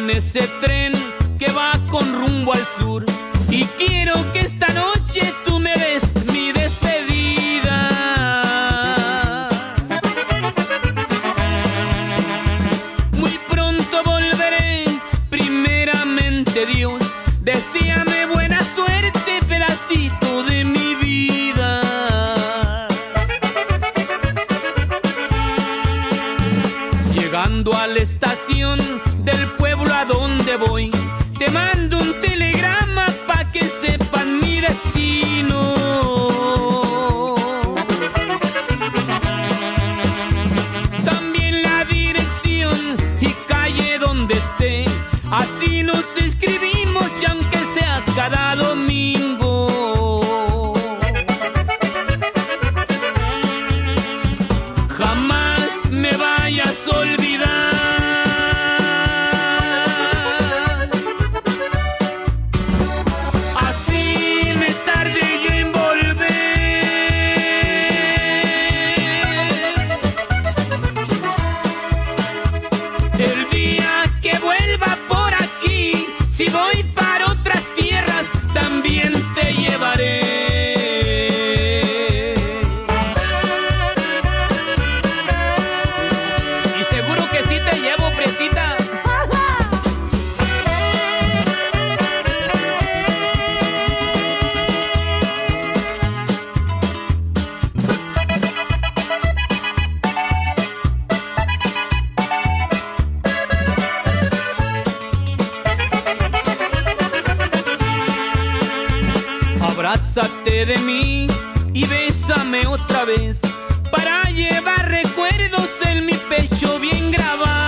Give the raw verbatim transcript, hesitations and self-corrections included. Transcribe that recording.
en ese tren que va con rumbo al sur. Y quiero que esta noche tú me des mi despedida. Muy pronto volveré, primeramente Dios, deséame buena suerte, pedacito de mi vida. Llegando a la estación del pueblo a donde voy, te mando un telegrama pa' que sepan mi destino. También la dirección y calle donde esté, así nos escribimos y aunque sea cada domingo. Jamás me vayas a olvidar. Así me tardé yo en volver. El día que vuelva por aquí, si voy para otras tierras, también te llevaré. Y seguro que sí te llevo, prietita. Abrázate de mí y bésame otra vez para llevar recuerdos en mi pecho bien grabados.